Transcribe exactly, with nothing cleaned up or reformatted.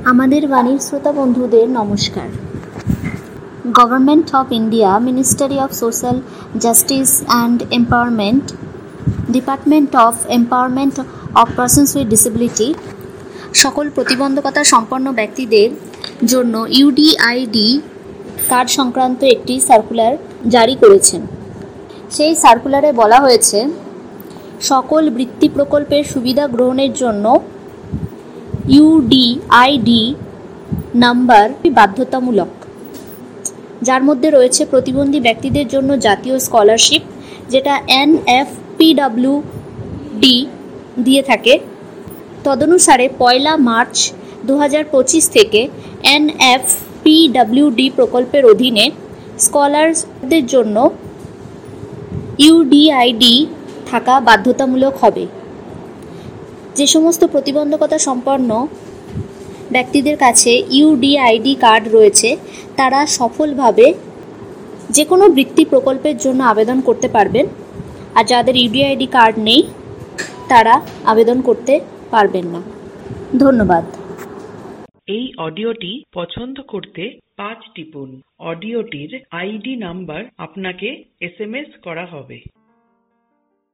আমাদের বাণীর শ্রোতা বন্ধুদের নমস্কার। Government of India, ministry of social justice and empowerment, department of empowerment of persons with disability সকল প্রতিবন্ধকতা সম্পন্ন ব্যক্তিদের জন্য ইউডিআইডি কার্ড সংক্রান্ত একটি সার্কুলার জারি করেছেন। সেই সার্কুলারে বলা হয়েছে, সকল বৃত্তি প্রকল্পের সুবিধা গ্রহণের জন্য ইউডিআইডি নাম্বার বাধ্যতামূলক, যার মধ্যে রয়েছে প্রতিবন্ধী ব্যক্তিদের জন্য জাতীয় স্কলারশিপ, যেটা এনএফপিডব্লিউডি দিয়ে থাকে। তদনুসারে পয়লা মার্চ দু হাজার পঁচিশ থেকে এনএফপিডব্লিউডি প্রকল্পের অধীনে স্কলারদের জন্য ইউডিআইডি থাকা বাধ্যতামূলক হবে। যে সমস্ত প্রতিবন্ধকতা সম্পন্ন ব্যক্তিদের কাছে ইউডিআইডি কার্ড রয়েছে, তারা সফলভাবে যে কোনো বৃত্তি প্রকল্পের জন্য আবেদন করতে পারবেন, আর যাদের ইউডিআইডি কার্ড নেই তারা আবেদন করতে পারবেন না। ধন্যবাদ। এই অডিওটি পছন্দ করতে পাঁচ টিপুন। অডিওটির আইডি নাম্বার আপনাকে এসএমএস করা হবে।